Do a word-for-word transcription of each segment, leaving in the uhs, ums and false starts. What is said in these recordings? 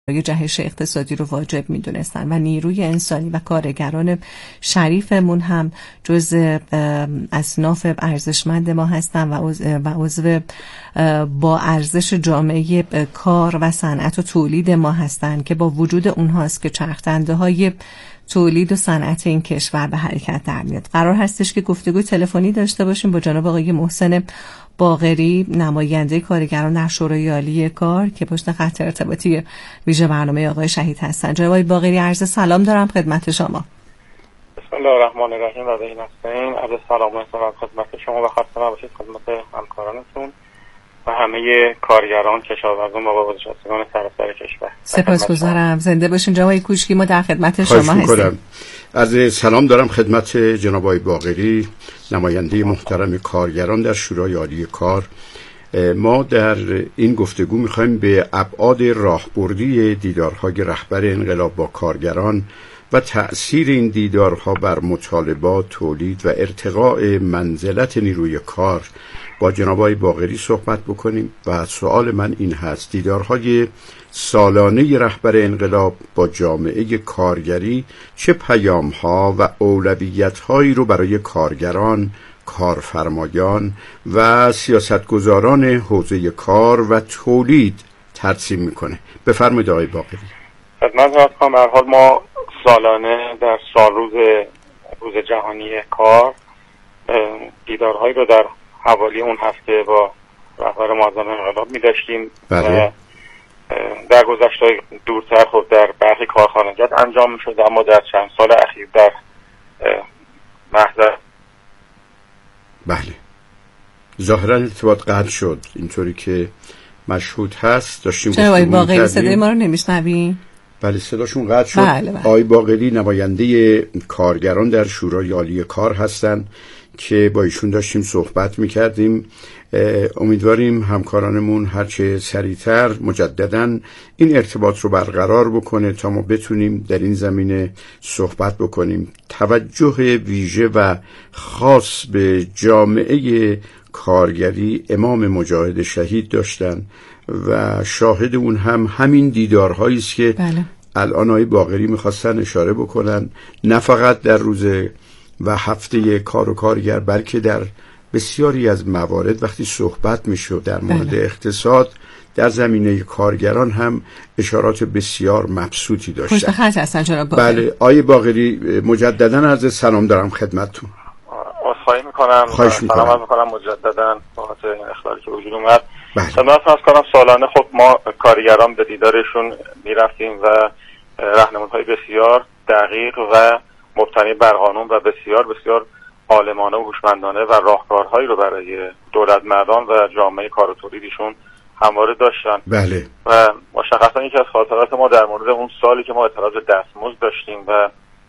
جهش اقتصادی رو واجب میدونستن و نیروی انسانی و کارگران شریفمون هم جزء اصناف ارزشمند ما هستن و عضو با ارزش جامعه کار و صنعت و تولید ما هستن که با وجود اونهاست که چرخدنده های تولید و صنعت این کشور به حرکت در میاد. قرار هستش که گفتگوی تلفنی داشته باشیم با جناب آقای محسن باقری، نماینده کارگران در شورای عالی کار که پشت خط ارتباطی ویژه برنامه آقای شهید هستن. جناب آقای باقری، عرض سلام دارم خدمت شما. بسم الله الرحمن الرحیم. و این هستیم. عرض سلام و خدمت شما و خسته نباشید خدمت همکارانتون و همه کارگران، کشاورزان و بازنشستگان سراسر کشور. سپاسگزارم. زنده باشین جناب آقای کوشکی، ما در خدمت شما هستیم. از سلام دارم خدمت جناب آقای باقری، نماینده محترم کارگران در شورای عالی کار. ما در این گفتگو می‌خوایم به ابعاد راهبردی دیدارهای رهبر انقلاب با کارگران و تأثیر این دیدارها بر مطالبات، تولید و ارتقاء منزلت نیروی کار با جناب آقای باقری صحبت بکنیم. و سوال من این هست: دیدارهای سالانه رهبر انقلاب با جامعه کارگری چه پیام‌ها و اولویت‌هایی رو برای کارگران، کارفرمایان و سیاستگزاران حوزه کار و تولید ترسیم میکنه؟ بفرمایید آقای باقری. خدمت هستم. در حال ما سالانه در سال روز روز جهانی کار دیدارهایی رو در حوالی اون هفته با رهبر معظم انقلاب می داشتیم و در گذشته دورتر خب در برخی کارخانجات انجام می شد، اما در چند سال اخیر در محضر بله ظاهرا ارتباط قطع شد، اینطوری که مشهود هست. داشتیم چرا آقای باقری صدای ما رو نمیشنوی؟ بله صداشون قطع شد. بله بله. آقای باقری نماینده کارگران در شورای عالی کار هستن که با ایشون داشتیم صحبت میکردیم. امیدواریم همکارانمون هرچه سریعتر مجدداً این ارتباط رو برقرار بکنه تا ما بتونیم در این زمینه صحبت بکنیم. توجه ویژه و خاص به جامعه کارگری امام مجاهد شهید داشتن و شاهد اون هم همین دیدارهایی است که بله. الان آقای باقری میخواستن اشاره بکنن، نه فقط در روز و هفته کار و کارگر بلکه در بسیاری از موارد وقتی صحبت میشه در مورد بله. اقتصاد در زمینه کارگران هم اشارات بسیار مبسوطی داشتن. پشت خط هستن جناب باقری. بله آقای باقری، مجددا عرض سلام دارم خدمتتون. عذرخواهی میکنم. خواهش میکنم. سلام میکنم مجددا بابت این اخلالی که وجود اومد. بله. از کنم سالانه خب ما کارگران به دیدارشون میرفتیم و راهنمایی‌های بسیار دقیق و مبتنی بر قانون و بسیار بسیار عالمانه و هوشمندانه و راهکارهایی رو برای دولت مردان و جامعه کار و تولیدشون همواره داشتن. بله. و مشخصا یکی از خاطرات ما در مورد اون سالی که ما اعتراض دستمزد داشتیم و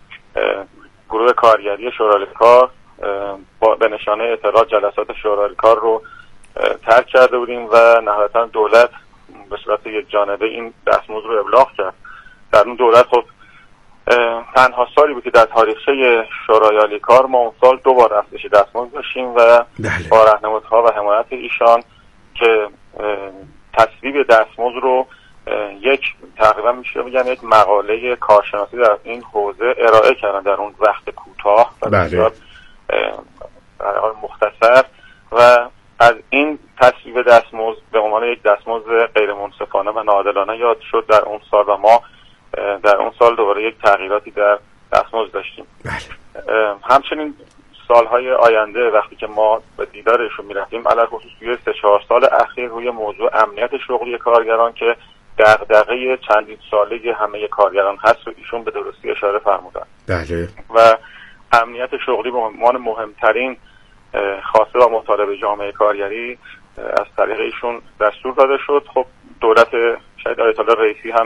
گروه کارگری شورای کار با به نشانه اعتراض جلسات شورای کار رو ترک کرده بودیم و نهایتا دولت به صورت یک جانبه این دستمزد رو ابلاغ کرد. در اون دولت خب تنها سالی بود که در تاریخچه شورای عالی کار ما اون سال دو بار افزایش دستمزد داشتیم و بله. با راهنمودها و حمایت ایشان که تصویب دستمزد رو یک تقریبا میشه بگم یک مقاله کارشناسی در این حوزه ارائه کردن در اون وقت کوتاه و بسیار بله. مختصر و از این تصویب دستمزد به عنوان یک دستمزد غیر منصفانه و ناعادلانه یاد شد در اون سال و ما در اون سال دوباره یک تغییراتی در دستمزد داشتیم. بله. همچنین سالهای آینده وقتی که ما به دیدارشون میرفتیم علاوه خصوص توی سه چهار سال اخیر روی موضوع امنیت شغلی کارگران که دغدغه چندین ساله همه کارگران هست و ایشون به درستی اشاره فرمودن. بله. و امنیت شغلی به عنوان مهمترین خواسته و مطالبه جامعه کارگری از طریق ایشون دستور داده شد. خب دولت شاید آیت الله رئیسی هم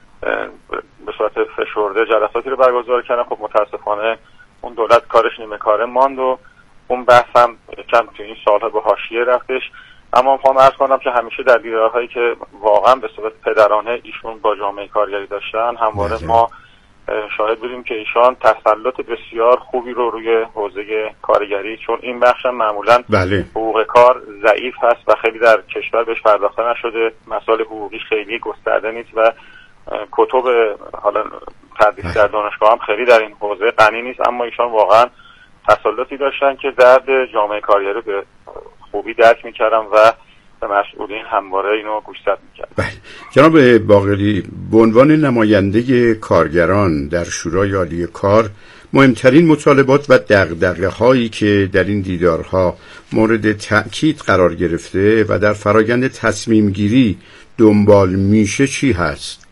به صورت فشرده جلساتی رو برگزار کردن. خب متاسفانه اون دولت کارش نیمه کاره ماند و اون بحث هم کم تو این سالها به حاشیه رفتش. اما میخوام عرض کنم که همیشه در دیدارهایی که واقعا به صورت پدرانه ایشون با جامعه کارگری داشتن همواره ما شاهد بودیم که ایشان تسلط بسیار خوبی رو روی حوزه کارگری، چون این بخش هم معمولا بله. حقوق کار ضعیف هست و خیلی در کشور بهش پرداخته نشده، مسائل حقوقی خیلی گسترده نیست و کتب حالا تدریس در دانشگاه هم خیلی در این حوزه غنی نیست، اما ایشان واقعا تسلطی داشتن که درد جامعه کارگری به خوبی درک میکردن و به مسئولین همواره اینو گوشزد میکردن. بله. جناب باقری، به عنوان نماینده کارگران در شورای عالی کار، مهمترین مطالبات و دغدغه هایی که در این دیدارها مورد تأکید قرار گرفته و در فرایند تصمیم گیری دنبال میشه چی هست؟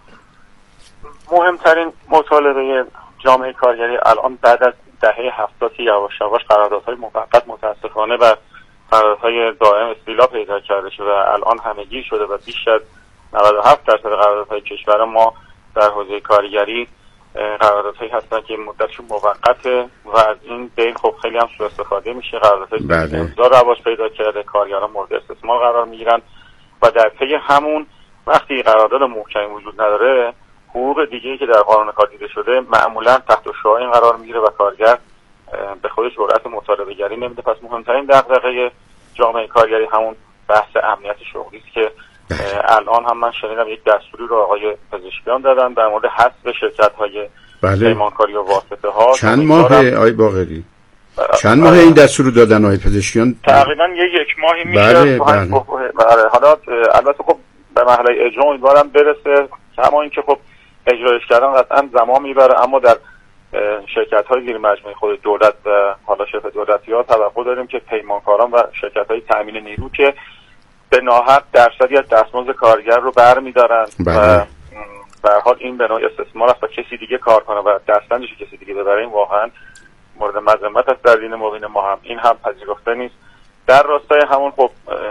مهمترین مطالبه جامعه کارگری الان بعد از دهه هفتاد که یواش یواش قراردادهای موقت متاسفانه و قراردادهای دائم استیلا پیدا کرده شده و الان همگیر شده و بیش از نود و هفت درصد قراردادهای کشور ما در حوزه کارگری قراردادهایی هستن که مدتشون موقته و از این بین خب خیلی هم سوء استفاده میشه. قراردادهای امضا رواج پیدا کرده، کارگران مورد استثمار قرار میگیرن و در پی همون وقتی قرارداد محکمی وجود نداره، حقوق دیگه‌ای که در قانون کار دیده شده معمولا تحت شعاع این قرار میگیره و کارگر به خودش جرأت مطالبه گری نمیده. پس مهمترین دغدغه جامعه کارگری همون بحث امنیت شغلی است که الان هم من شنیدم یک دستوری رو آقای پزشکیان دادن در مورد حذف شرکت‌های پیمانکاری و واسطه ها. چند ماه آقای باقری؟ چند ماه این دستور رو دادن آقای پزشکیان؟ تقریبا یک یک ماهی میشه. بله بله. بله. حالا البته خب به مرحله اجرا امیدوارم برسه، کما اینکه خب اجرایش کردن قطعا زمان میبره، اما در شرکت‌های زیر مجموعه خود دولت و حالا شبه دولتی‌ها توقع داریم که پیمانکاران و شرکت‌های تامین نیرو که به ناحق درصدی از دستمزد کارگر رو برمی‌دارن و به هر حال این به نوعی استثمار است و کسی دیگه کار کنه و درصدش کسی دیگه ببره، این واقعا مورد مذمت است در دین مبین ما، هم این هم پذیرفته نیست. در راستای همون خب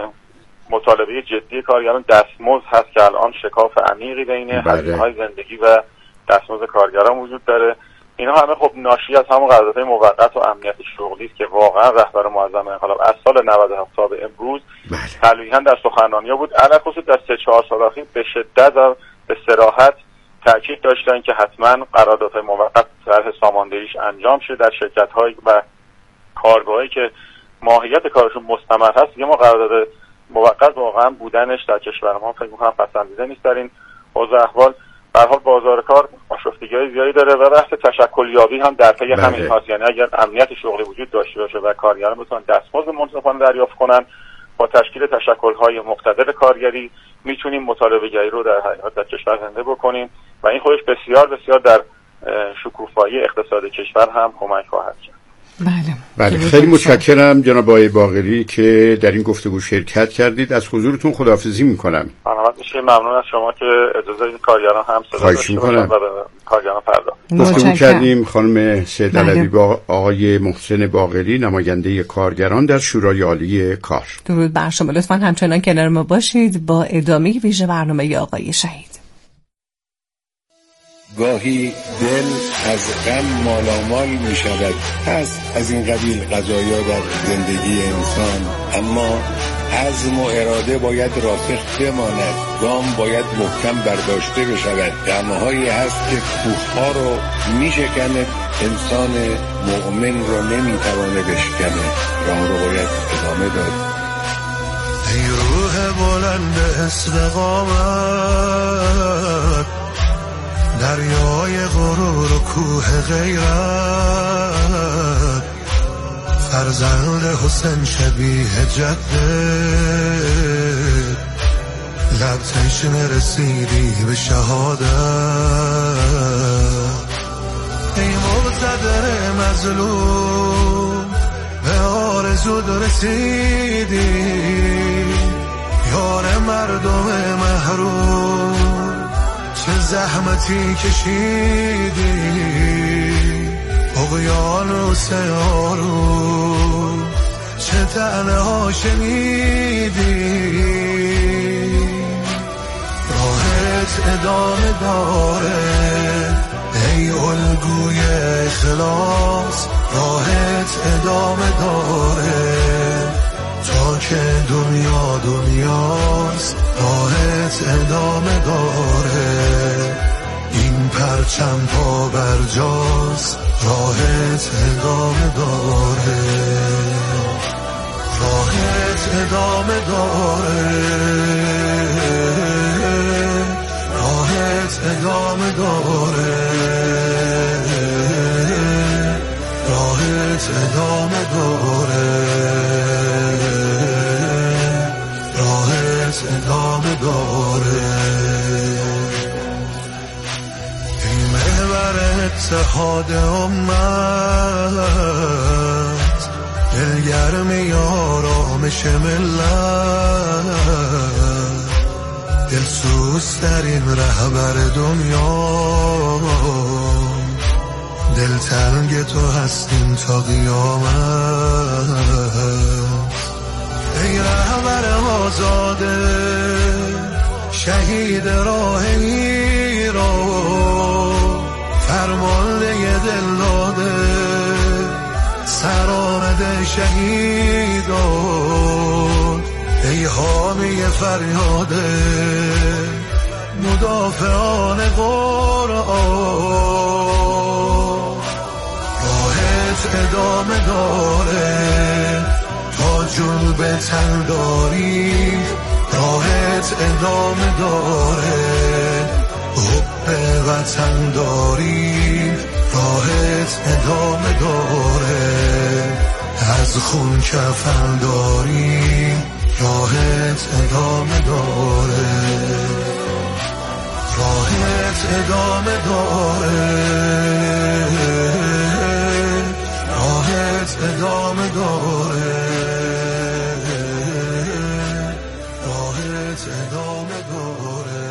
مطالبه جدی کارگران دستمزد هست که الان شکاف عمیقی بین هزینه‌های زندگی و دستمزد کارگران وجود داره. اینا همه خب ناشی از همون قراردادهای موقت و امنیت شغلی است که واقعا رهبر معظم انقلاب از سال نود و هفت تا به امروز تلویحاً در سخنرانی‌ها بود، علاوه در سه چهار سال اخیر به شدت و به صراحت تاکید داشتن که حتما قراردادهای موقت طرح ساماندهیش انجام شه در شرکت‌های و کارگاهایی که ماهیت کارشون مستمر هست. دیگه ما قرارداد موقت واقعا بودنش در کشور ما فکر می‌کنم پسندیده نیست در این حوزه احوال. به هر حال بازار کار آشفتگی‌های زیادی داره و بحث تشکلیابی هم در پی همین هست. یعنی اگر امنیت شغلی وجود داشته باشه و کارگران بتونن دستمزد منصفانه دریافت کنن، با تشکیل تشکل‌های مقتدر کارگری میتونیم مطالبه‌گری رو در حقیقت در کشور زنده بکنیم و این خودش بسیار بسیار در شکوفایی اقتصاد کشور هم کمک خواهد کرد. بله. بله خیلی متشکرم جناب آقای باقری که در این گفتگو شرکت کردید. از حضورتون خداحافظی میکنم. ممنون از شما که اجازه این کارگران هم صدا داشته باشن و به کارگران پرداخت. گفتگو کردیم خانم سید علوی با آقای محسن باقری، نماینده کارگران در شورای عالی کار. درود بر شما. لطفاً همچنان کنار ما باشید با ادامه ویژه برنامه آقای شهید. گاهی دل از غم مالامال می شود، هست از این قبیل قضایا در زندگی انسان، اما عزم و اراده باید راسخ بماند، گام باید محکم برداشته بشود. غمهایی هست که کوهها رو می شکنه، انسان مؤمن رو نمی توانه بشکنه، راه رو باید ادامه داد. ای روح بلند استقامت، دریای غرور و کوه غیرت، فرزند حسین شبیه جدت، لب تشنه رسیدی به شهادت. ای مقتدر مظلوم به آرزود رسیدی، یار مردم محروم چه زحمتی کشیدی، اقیانوس آروم چه طعنه ها شنیدی. راهت ادامه داره ای الگوی اخلاص، راهت ادامه داره تا که دنیا دنیاست، راهت ادامه داره این پرچم پا بر جاست، راهت ادامه داره، راهت ادامه داره، راهت ادامه داره، راهت ادامه داره، راهت ادامه داره. این محور اتحاد امت، دلگرم آرامش ملت، دلسوز در این رهبر دنیا، دلتنگ تو هستیم تا قیامت. ای رهبر آزاده، شهید راه ایران، فرمانده دل داده، سرآمد شهیدان. ای حامی فریاده، مدافعان قرآن، راهت ادامه داره تا جون به تن داری، راهت ادامه داره حب وطن داری، راهت ادامه داره از خون کفن داری، راهت ادامه داره، راهت ادامه داره، راهت ادامه داره، راهت ادامه داره.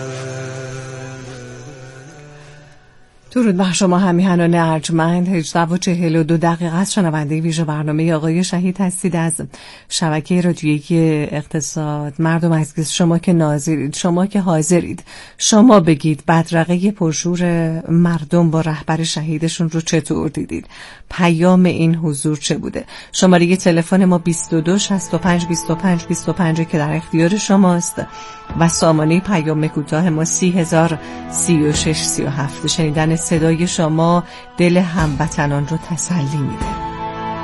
درود بر شما همیهنان ارجمند. هجده و چهل و دو دقیقه است. شنونده ویژه برنامه آقای شهید هستید از شبکه رادیویی اقتصاد. مردم عزیز، شما که ناظرید، شما که حاضرید، شما بگید بدرقه پرشور مردم با رهبر شهیدشون رو چطور دیدید؟ پیام این حضور چه بوده؟ شماره تلفن ما بیست و دو شصت و پنج بیست و پنج بیست و پنج که در اختیار شماست و سامانه پیام کوتاه ما سی هزار سی و شش سی و هفت. شنیدن صدای شما دل هموطنان رو تسلی میده.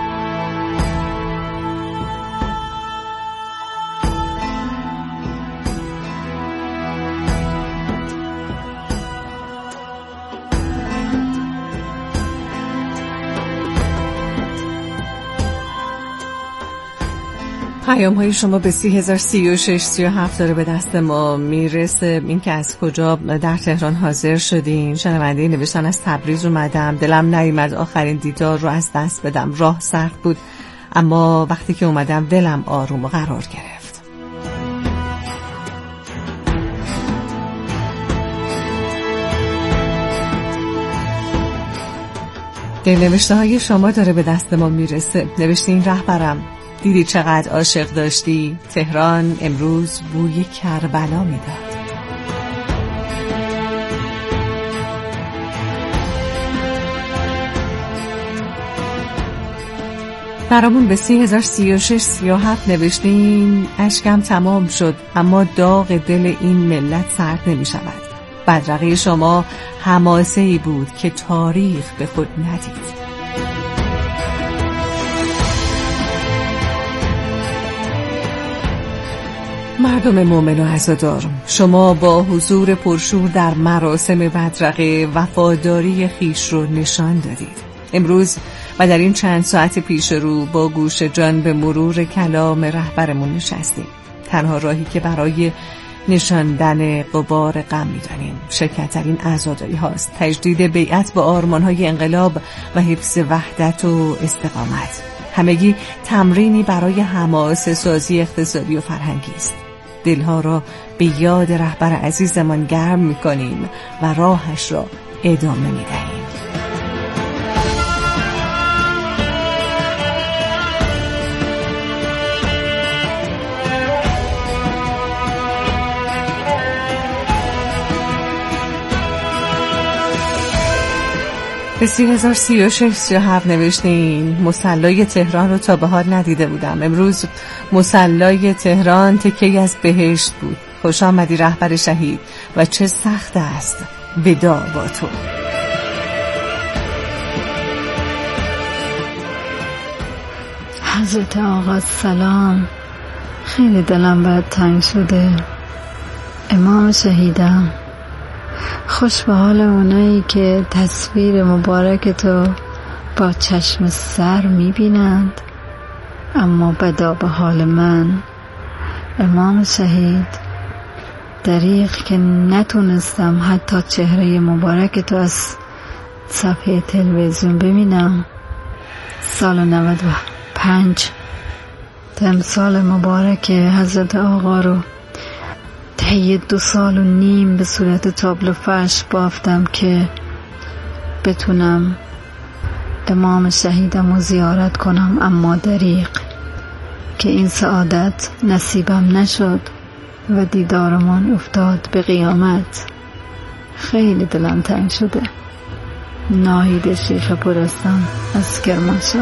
پیام های شما به سی هزار سی و شش سی و هفت داره به دست ما میرسه. این که از کجا در تهران حاضر شدین. شنونده نوشتن از تبریز اومدم، دلم نیامد آخرین دیدار رو از دست بدم، راه سخت بود اما وقتی که اومدم دلم آروم و قرار گرفت. دلنوشته های شما داره به دست ما میرسه. نوشتین رهبرم، دیدی چقدر عاشق داشتی؟ تهران امروز بوی کربلا میداد. برامون به سی هزار سی و شش سی و هفت نوشتین اشکم تمام شد اما داغ دل این ملت سرد نمی شود. بدرقه شما حماسه‌ای بود که تاریخ به خود ندید. مردم مومن و عزادار، شما با حضور پرشور در مراسم بدرقه وفاداری خیش رو نشان دادید. امروز و در این چند ساعت پیش رو با گوش جان به مرور کلام رهبرمون نشستیم. تنها راهی که برای نشاندن غبار غم می‌دانیم شرکت در این عزاداری هاست، تجدید بیعت با آرمان‌های انقلاب و حفظ وحدت و استقامت. همگی تمرینی برای حماسه سازی اقتصادی و فرهنگی است. دلها را به یاد رهبر عزیزمان گرم می‌کنیم و راهش را ادامه می‌دهیم. به سی هزار سی و شش سی و هفت نوشتین مصلای تهران رو تا به حال ندیده بودم. امروز مصلای تهران تکی از بهشت بود. خوش آمدی رهبر شهید و چه سخت است وداع با تو. حضرت آقا سلام، خیلی دلم برات تنگ شده. امام شهیدم، خوش به حال اونایی که تصویر مبارک تو با چشم سر میبینند، اما بدا به حال من امام شهید دریغ که نتونستم حتی چهره مبارک تو از صفحه تلویزیون ببینم. سال نود و پنج تمثال مبارک حضرت آقا رو طی دو سال و نیم به صورت تابلو فرش بافتم که بتونم امام شهیدم رو زیارت کنم، اما دریغ که این سعادت نصیبم نشد و دیدارمان افتاد به قیامت. خیلی دلم تنگ شده. ناهید شیخ پرستان از کرمانشاه.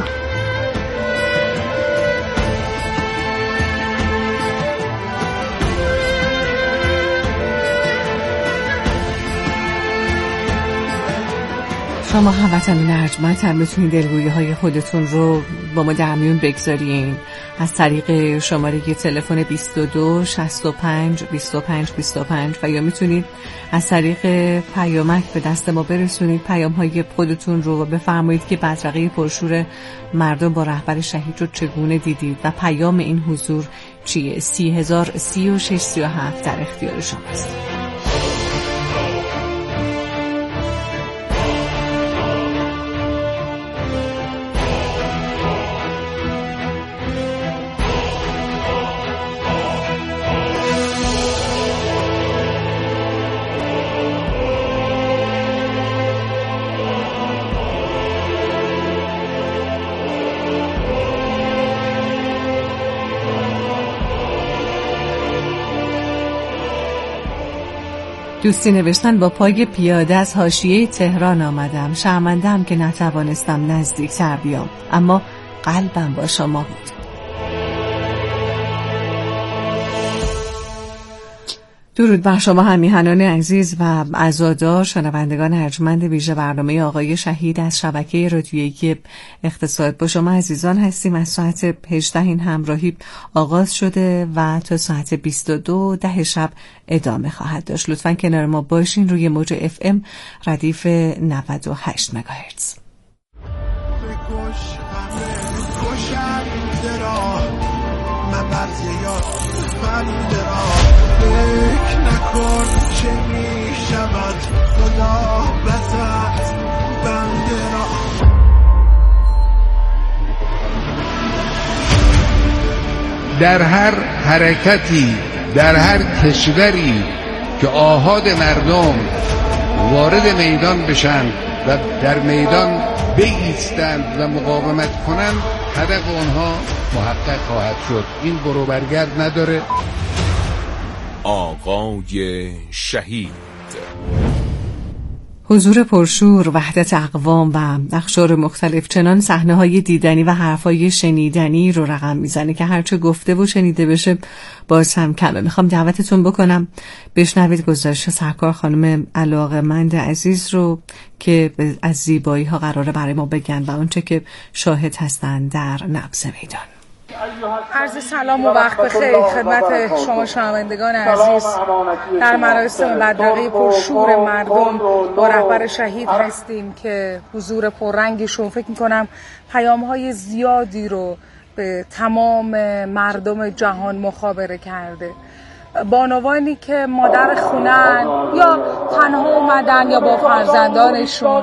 شما هموطنان ارجمند هم بتونید دلگویی های خودتون رو با ما در میون بگذارین از طریق شماره تلفن بیست و دو شصت و پنج بیست و پنج بیست و پنج و یا میتونید از طریق پیامک به دست ما برسونید پیام های خودتون رو و بفرمایید که بدرقه پرشور مردم با رهبر شهید رو چگونه دیدید و پیام این حضور چیه. سی هزار سی و شش سی و هفت در اختیار شماست. دوستی نوشتن با پای پیاده از حاشیه تهران آمدم، شرمنده‌ام که نتوانستم نزدیکتر بیام، اما قلبم با شما بود. درود بر شما همیهنان عزیز و عزادار شنوندگان ارجمند ویژه برنامه آقای شهید از شبکه رادیویی اقتصاد. با شما عزیزان هستیم. از ساعت هجده این همراهی آغاز شده و تا ساعت بیست و دو ده شب ادامه خواهد داشت. لطفاً کنار ما باشین روی موج اف ام ردیف نود و هشت مگاهرتز. فکر نکن چه می شود خدا بزد بنده را. در هر حرکتی در هر کشوری که آحاد مردم وارد میدان بشن و در میدان بایستند و مقاومت کنند، هدف آنها محقق خواهد شد. این برو برگرد نداره. آقای شهید، حضور پرشور، وحدت اقوام و اقشار مختلف چنان صحنه‌های دیدنی و حرفای شنیدنی رو رقم میزنه که هرچه گفته و شنیده بشه باز هم کمه. میخوام دعوتتون بکنم بشنوید گزارش سرکار خانم علاقه‌مند عزیز رو که از زیبایی ها قراره برای ما بگن و اونچه که شاهد هستن در نبض میدان. عرض سلام و وقت بخیر خدمت شما شنوندگان عزیز. در مراسم بدرقه پرشور مردم با رهبر شهید هستیم که حضور پررنگشون فکر میکنم پیام‌های زیادی رو به تمام مردم جهان مخابره کرده. بانوانی که مادر خونن یا تنها اومدن یا با فرزندانشون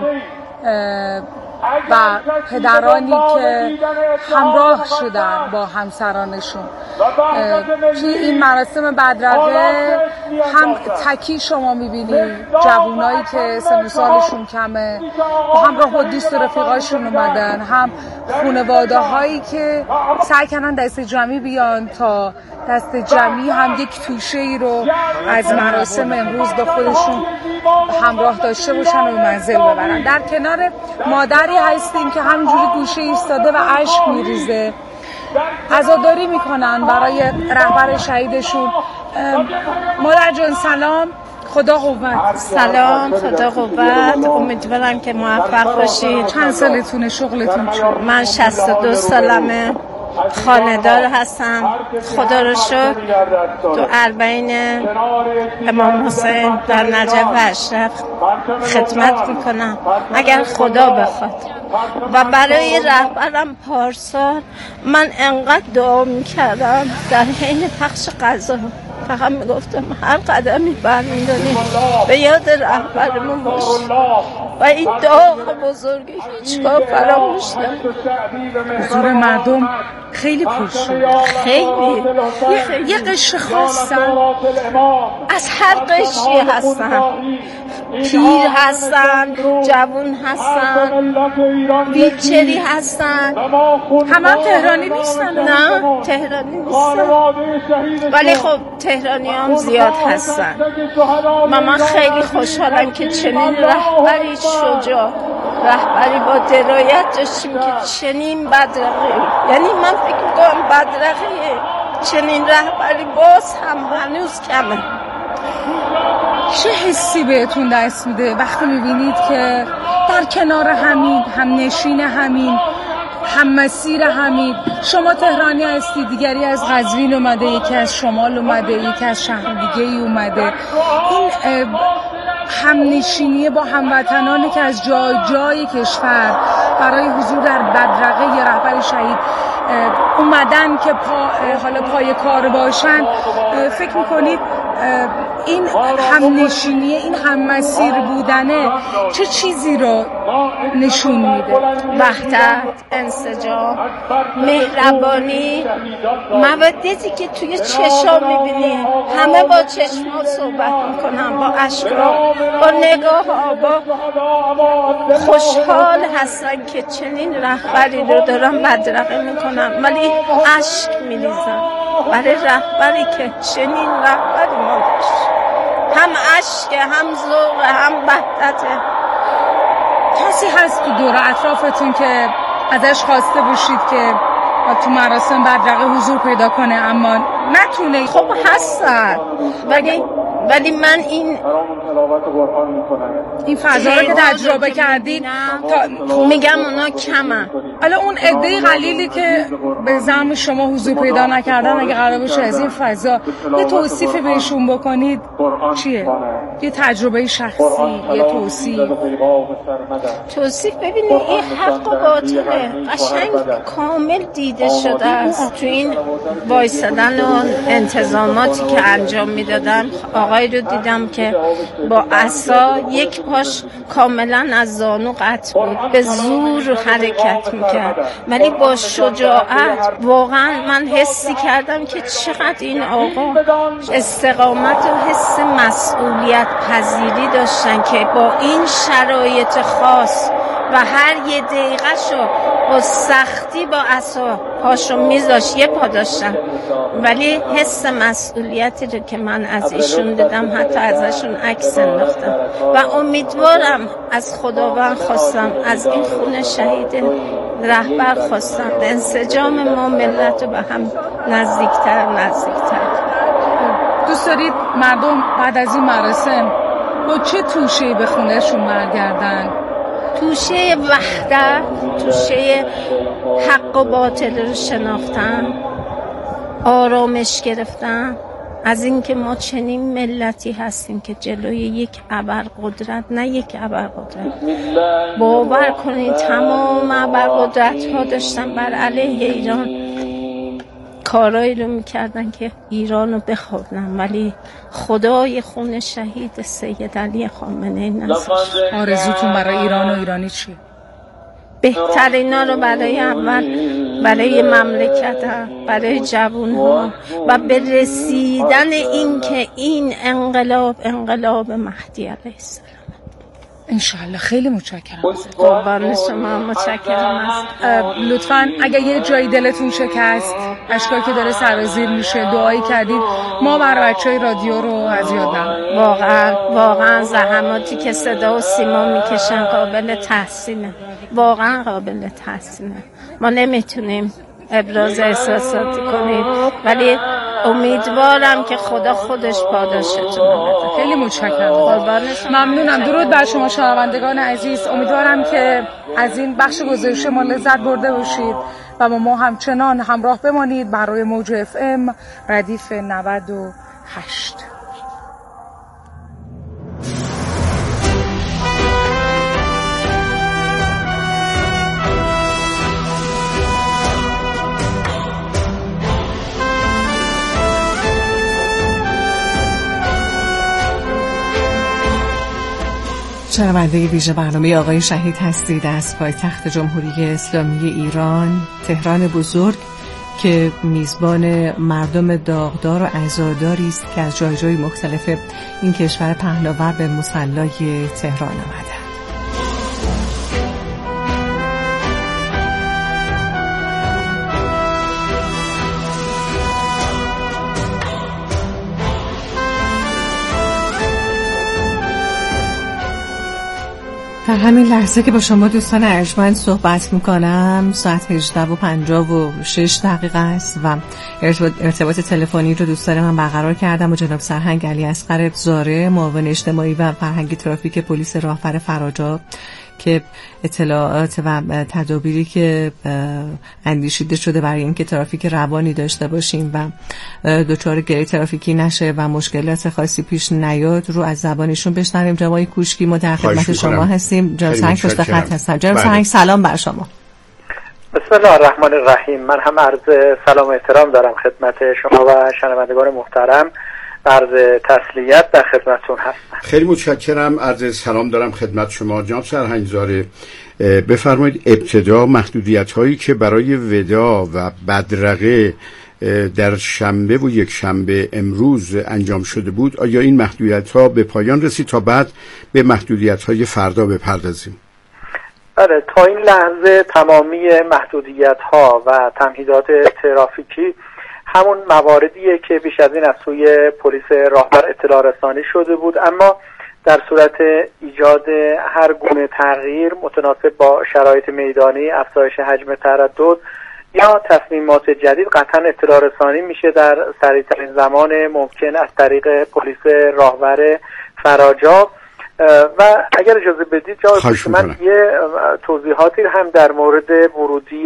و پدرانی که همراه شدن با همسرانشون توی این مراسم بدرقه، هم تکی شما میبینید جوانایی که سن سالشون کمه با همراه با دوست و رفیقاشون اومدن، هم خانواده هایی که سعی کردن دست جمعی بیان تا دست جمعی هم یک توشه ای رو از مراسم امروز به خودشون همراه داشته باشن و منزل ببرن. در کنار مادری هستیم که همینجوری گوشه ایستاده و اشک میریزه، عزاداری میکنن برای رهبر شهیدشون. مادر جان سلام، خدا قوت. سلام، خدا قوت. امیدوارم که موفق باشید. چند سالتونه؟ شغلتون چیه؟ من شصت و دو سالمه. خانه‌دار هستم. خدا رو شکر تو اربعین امام حسین در نجف و اشرف خدمت میکنم اگر خدا بخواد. و برای رهبرم پارسال من انقدر دعا میکردم در حین پخش غذا، فقط میگفتم هر قدمی برمیداریم به یاد رهبرمون باش و این داغ بزرگی هیچگاه فراموش نکنیم. حضور مردم خیلی پر شد، خیلی یه قشر خواستن، از هر قشری هستن، پیر هستن، جوون هستن، ویلچری هستن. همه هم تهرانی نیستن؟ نه تهرانی نیستن، ولی خب تهرانی هم زیاد هستن. و من خیلی خوشحالم که چنین رهبری شجاع، رهبری با درایت داشتیم که چنین بدرقه، یعنی من فکر میکنم بدرقه چنین رهبری باز هم هنوز کمه. چه حسی بهتون دست میده وقتی میبینید که در کنار همین، هم نشین همین، هم مسیر همین، شما تهرانی هستی، دیگری از قزوین اومده، یکی از شمال اومده، یکی از شهر دیگه ای اومده، این همنشینی با هموطنانی که از جای جای کشور برای حضور در بدرقه یه رهبر شهید اومدن که پا حالا پای کار باشن، فکر میکنید این همنشینی، این هممسیر بودنه چه چیزی رو نشون میده؟ وحدت، انسجام، مهربانی، مودتی که توی چشا میبینی. همه با چشما صحبت میکنن، با اشکا، با نگاه ها، با خوشحال هستن که چنین رهبری رو دارن بدرقه میکنن، ولی اشک میریزن برای رهبری که چنین رهبری ما داشت. هم اشک، هم ذوق، هم وحدت. کسی هست تو دور اطرافتون که ازش خواسته باشید که تو مراسم بدرقه حضور پیدا کنه اما نتونه؟ خب هستن، ولی ولی من این این فضا رو که تجربه کردید تا میگم اونا کمن. حالا اون عده قلیلی که به زعم شما حضور پیدا نکردن، اگه قرار باشه از این فضا یه توصیفی بهشون بکنید چیه؟ یه تجربه شخصی، یه توصیف. توصیف ببینید این حق و باطله قشنگ کامل دیده شده است تو این وایسادن و انتظاماتی که انجام میدادن. آقای رو دیدم که با عصا یک پاش کاملا از زانو قطع بود، به زور حرکت میکرد، ولی با شجاعت. واقعا من حسی کردم که چقدر این آقا استقامت و حس مسئولیت پذیری داشتن که با این شرایط خاص و هر یه دقیقه شو با سختی با عصا پاشو میذاش، یه پا داشتن، ولی حس مسئولیتی رو که من از ایشون دیدم، حتی ازشون عکس انداختم و امیدوارم از خداوند خواستم، از این خون شهید رهبر خواستم انسجام ما ملت رو به هم نزدیکتر نزدیکتر. دوست دارید مردم بعد از این مراسم با چه توشه‌ای به خونهشون برگردن؟ توشه وحدت، توشه حق و باطل رو شناختن، آرامش گرفتن از این که ما چنین ملتی هستیم که جلوی یک ابرقدرت، نه یک ابرقدرت، باور کنید تمام ابرقدرت ها داشتن بر علیه ایران کارایی رو میکردن که ایران رو بخوابونن، ولی خدای خون شهید سید علی خامنه‌ای نذاشت. آرزوتون برای ایران و ایرانی چیه؟ بهترینا رو برای اول برای مملکت ها، برای جوون ها و به رسیدن این که این انقلاب انقلاب مهدی علیه السلام. انشالله. خیلی متشکرم. قربان شما، متشکرم. لطفاً اگه یه جایی دلتون شکست، اشکایی که داره سرازیر میشه، دعایی کردید، ما برای بچهای رادیو رو از یاد نبرید. واقعا واقعا زحماتی که صدا و سیما میکشن قابل تحسینه، واقعا قابل تحسینه. ما نمیتونیم ابراز احساساتی کنیم، ولی امیدوارم که خدا خودش پاداشتون بده. خیلی متشکرم. ممنونم. درود بر شما شنوندگان عزیز. امیدوارم که از این بخش گزارش ما لذت برده باشید و با ما همچنان همراه بمانید بر روی موج اف ام ردیف نود و هشت. شنونده ویژه برنامه آقای شهید هستید از پایتخت جمهوری اسلامی ایران، تهران بزرگ، که میزبان مردم داغدار و عزاداری است که از جای جای مختلف این کشور پهناور به مصلی تهران آمده. در همین لحظه که با شما دوستان ارجمند صحبت میکنم ساعت هجده و پنجاه و شش دقیقه است و ارتباط تلفنی رو دوستان من برقرار کردم با جناب سرهنگ علی اصغر زاره، معاون اجتماعی و فرهنگی ترافیک پلیس راهور فراجا، که اطلاعات و تدابیری که اندیشیده شده برای اینکه ترافیک روانی داشته باشیم و دچار گری ترافیکی نشه و مشکلات خاصی پیش نیاد رو از زبانشون بشنویم. جناب کوشکی، ما در خدمت شما هستیم. جناب سرهنگ پشت خط هستم. جناب سرهنگ سلام بر شما. بسم الله الرحمن الرحیم. من هم عرض سلام و احترام دارم خدمت شما و شنوندگان محترم. عرض تسلیت در خدمتتون هستم. خیلی متشکرم. عرض سلام دارم خدمت شما. جناب سرهنگ زاره، بفرمایید ابتدا محدودیت هایی که برای ودا و بدرقه در شنبه و یک شنبه امروز انجام شده بود، آیا این محدودیت ها به پایان رسید تا بعد به محدودیت های فردا بپردازیم؟ بله، تا این لحظه تمامی محدودیت ها و تمهیدات ترافیکی همون مواردیه که بیش از این از سوی پلیس راهور اطلاع رسانی شده بود، اما در صورت ایجاد هر گونه تغییر متناسب با شرایط میدانی، افزایش حجم تردد یا تصمیمات جدید قطعا اطلاع رسانی میشه در سریعترین زمان ممکن از طریق پلیس راهور فراجا. و اگر اجازه بدید جناب من یه توضیحاتی هم در مورد ورودی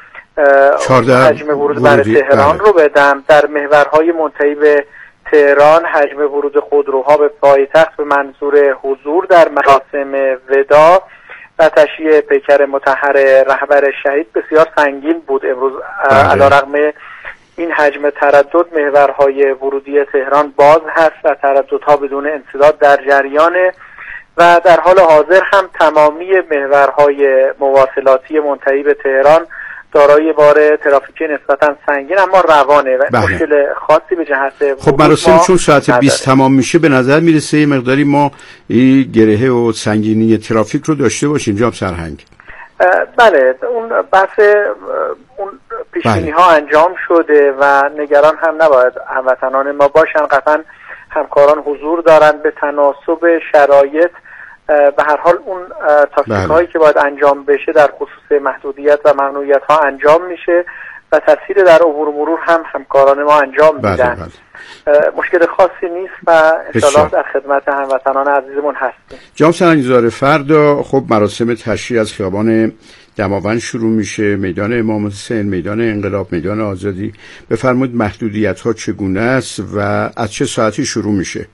حجم ورود برای تهران رو بدم. در محورهای منتهی به تهران حجم ورود خودروها به پایتخت به منظور حضور در مراسم وداع و تشییع پیکر مطهر رهبر شهید بسیار سنگین بود امروز. علیرغم این حجم تردد محورهای ورودی تهران باز هست و ترددها بدون انسداد در جریانه و در حال حاضر هم تمامی محورهای مواصلاتی منتهی به تهران دارای بار ترافیکی نسبتا سنگین اما روانه و بله. مشکل خاصی به جهت خب مراسم چون ساعت بیست تمام میشه به نظر میرسه یه مقداری ما این گره و سنگینی ترافیک رو داشته باشیم. جناب سرهنگ بله، اون بحث اون پیشبینی ها انجام شده و نگران هم نباید هموطنان ما باشن. قطعا همکاران حضور دارن به تناسب شرایط. به هر حال اون تاکتیک هایی که باید انجام بشه در خصوص محدودیت و ممنوعیت ها انجام میشه و تاثیر در عبور و مرور هم همکاران ما انجام میدن. مشکل خاصی نیست و انشاءالله در خدمت هموطنان عزیزمون هستیم. جناب سرهنگ زاره، فردا خب مراسم تشییع از خیابان دماوند شروع میشه، میدان امام حسین، میدان انقلاب، میدان آزادی. بفرمایید محدودیت ها چگونه است و از چه ساعتی شروع میشه؟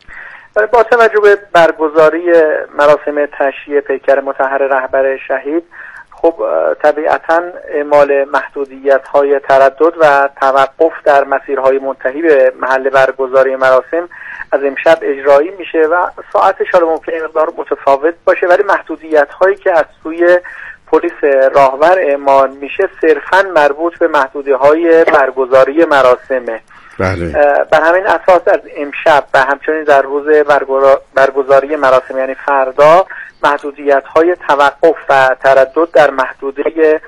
با توجه به برگزاری مراسم تشییع پیکر مطهر رهبر شهید، خب طبیعتاً اعمال محدودیت‌های تردد و توقف در مسیرهای منتهی به محل برگزاری مراسم از امشب اجرایی میشه و ساعتش حالا ممکنه مقدار متفاوت باشه، ولی محدودیت‌هایی که از سوی پلیس راهور اعمال میشه صرفاً مربوط به محدودیت‌های برگزاری مراسمه. بله. بر همین اساس از امشب و همچنین در روز برگزاری مراسم یعنی فردا محدودیت‌های توقف و تردد در محدوده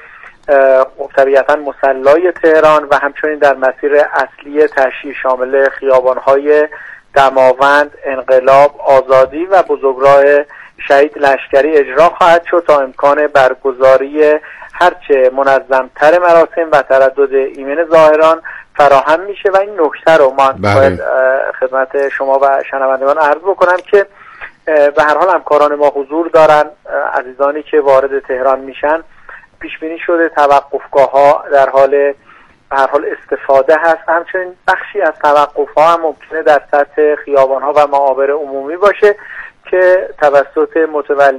طبیعتاً مصلی تهران و همچنین در مسیر اصلی تشییع شامل خیابان‌های دماوند، انقلاب، آزادی و بزرگراه شهید لشکری اجرا خواهد شد تا امکان برگزاری هرچه منظم‌تر مراسم و تردد ایمن ظاهران فراهم میشه. و این نکته رو من باید خدمت شما و شنوندگان عرض بکنم که به هر حال همکاران ما حضور دارن. عزیزانی که وارد تهران میشن پیش بینی شده توقفگاه ها در حال به هر حال استفاده هست. همچنین بخشی از توقف ها هم ممکنه در سطح خیابان ها و معابر عمومی باشه که توسط متولی